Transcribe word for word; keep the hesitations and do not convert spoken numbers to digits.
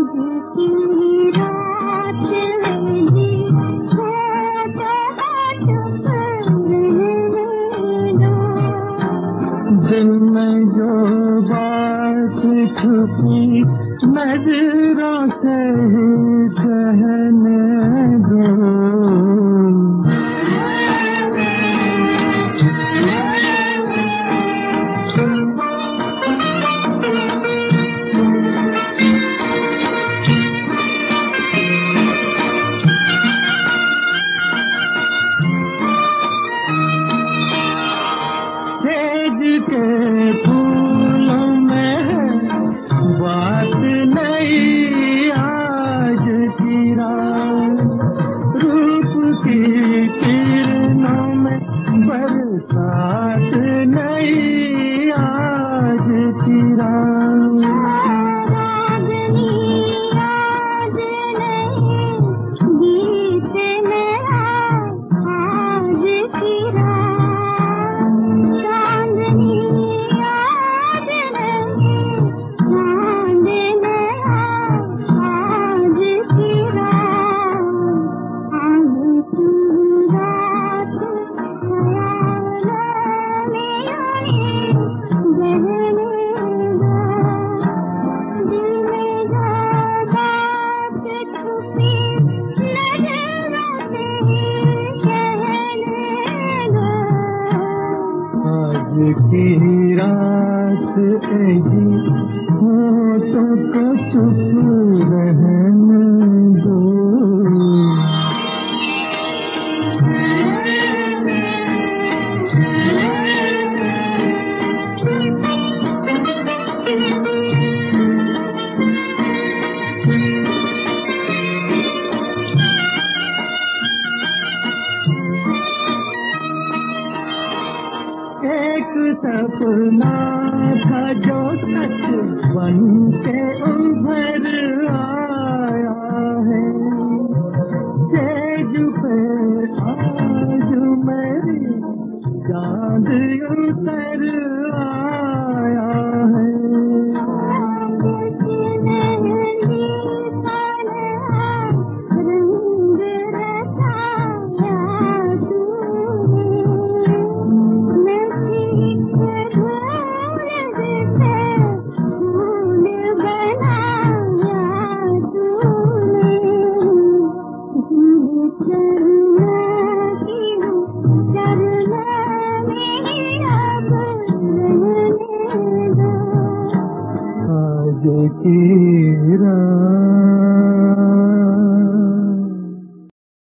दिल में जो बात छुपी नजरों से कहने दो। के फूलों में बात नहीं आज की रात, रूप की किरणों में बरसात नहीं आज की रात। की रात ऐसी होठों को चुप रहने दो। एक सपना था जो सच बन के उभर आया है, तेज पे आज मेरी चांद उतर आया है। आज की रात